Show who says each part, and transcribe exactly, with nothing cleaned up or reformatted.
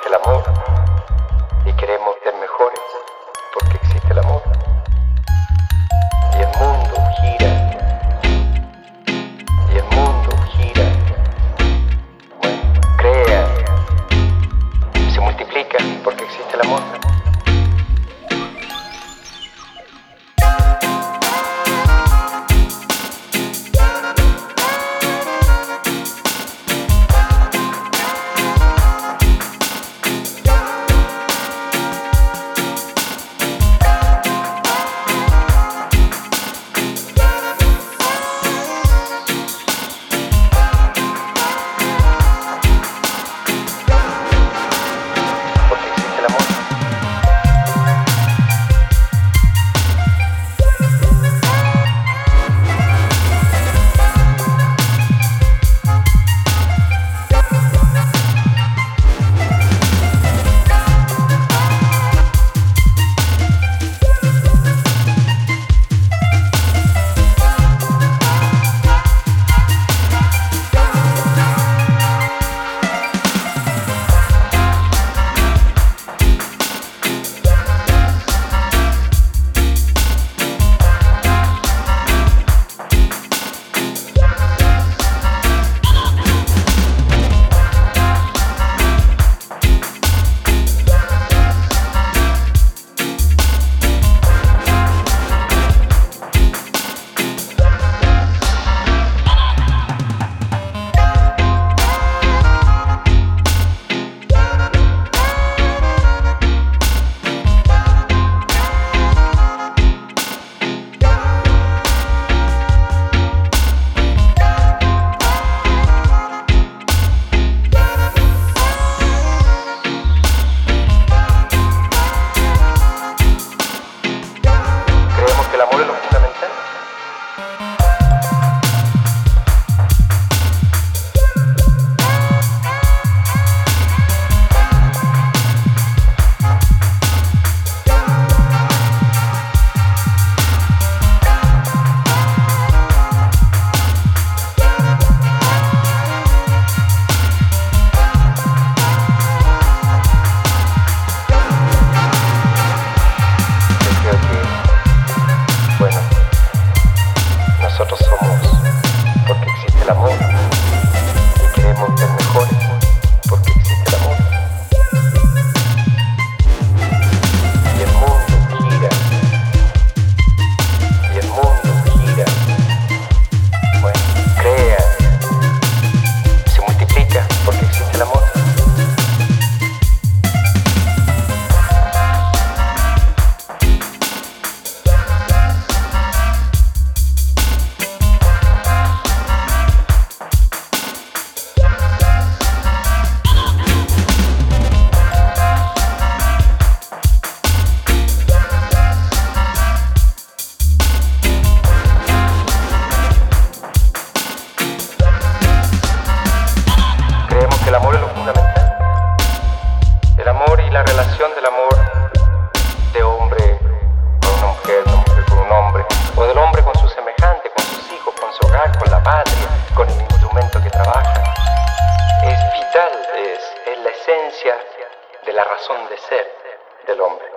Speaker 1: el amor y queremos ser mejores porque existe el amor. Y el mundo gira, y el mundo gira, bueno, crea, se multiplica porque existe el amor. El amor es lo fundamental. El amor y la relación del amor de hombre con una mujer, de mujer con un hombre, o del hombre con su semejante, con sus hijos, con su hogar, con la patria, con el instrumento que trabaja, es vital, es, es la esencia de la razón de ser del hombre.